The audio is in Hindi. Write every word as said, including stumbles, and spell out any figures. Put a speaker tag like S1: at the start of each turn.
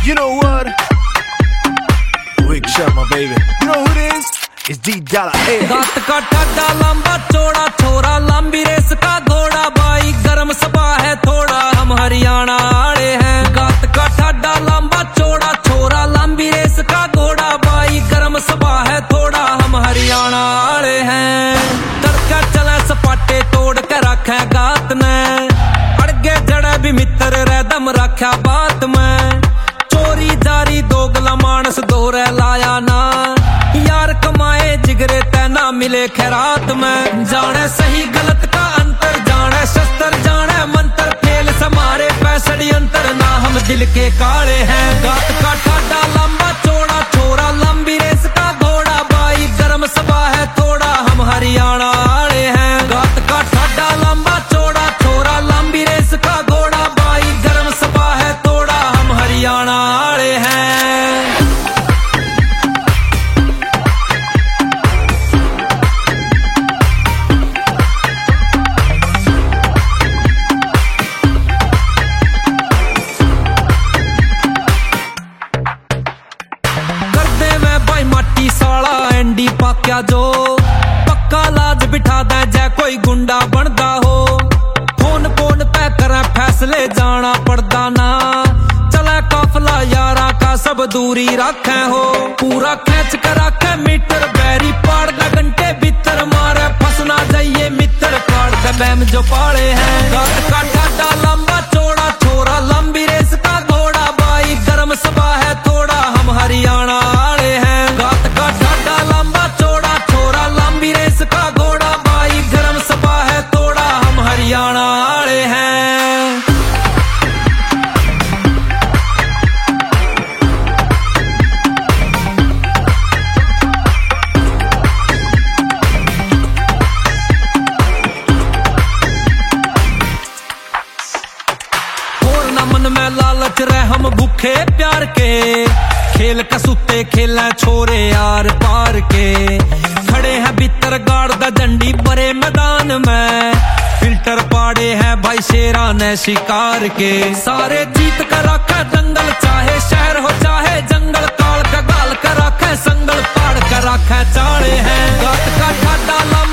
S1: You know what? Wig shut my baby. You know who it is? It's D Dollar A.
S2: गात का ठाडा लंबा चौड़ा छोरा, लंबी रेस का घोड़ा, भाई गर्म सभा है थोड़ा, हम हरियाणा वाले हैं। गात का ठाडा लंबा चौड़ा छोरा, लंबी रेस का घोड़ा, भाई गर्म सभा है थोड़ा, हम हरियाणा वाले हैं। तड़का चले सपाटे तोड़ के रखे गात ने, अड़गे जड़े भी मित्र रे दम रखा बात में। चोरी जारी दोगला मानस दोरे लाया ना, यार कमाए जिगरे तैना मिले खैरात में। जाने सही गलत का अंतर, जाने शस्त्र जाने मंत्र, खेल समारे पैसड़ी अंतर ना, हम दिल के काले हैं। गात का ठाडा लंबा चौड़ा छोरा, लंबी रेस का घोड़ा, भाई गर्म सभा है थोड़ा, हम हरियाणा वाले हैं। गात का ठाडा लंबा चौड़ा छोरा, लंबी रेस का घोड़ा, भाई गर्म सभा है थोड़ा, हम हरियाणा वाले हैं। पाक्या जो पक्का लाज बिठा दे, जै कोई गुंडा बनदा हो, फोन फोन पे करे फैसले जाना पड़दा ना, चले काफला यारा का सब दूरी रखे हो, पूरा खेच कर रखे मीटर, बैरी पाड़ का घंटे भीतर मारे फंसना जाइए मित्र, काट के बैम जो पाड़े हैं। गात का ठाडा लंबा चौड़ा छोरा, लंबी रेस का घोड़ा, भाई गर्म सभा है थोड़ा, हम हरियाणा वाले हैं। गात का ठाडा लंबा चौड़ा छोरा, लंबी रेस का घोड़ा, भाई गर्म सभा है थोड़ा, हम हरियाणा वाले हैं। और न मन में लालच रहे, हम भूखे प्यार के, खेल कसूते खेला छोरे यार पार के, खड़े हैं भीतर गाड़ दा डंडी बड़े मैदान में, फिल्टर पाड़े हैं भाई शेरा ने शिकार के, सारे जीत कर रखा दंगल, चाहे शहर हो चाहे जंगल, काल का गाल कर रखा संगल, पाड़ कर रखा चाड़े हैं। गात का ठाडा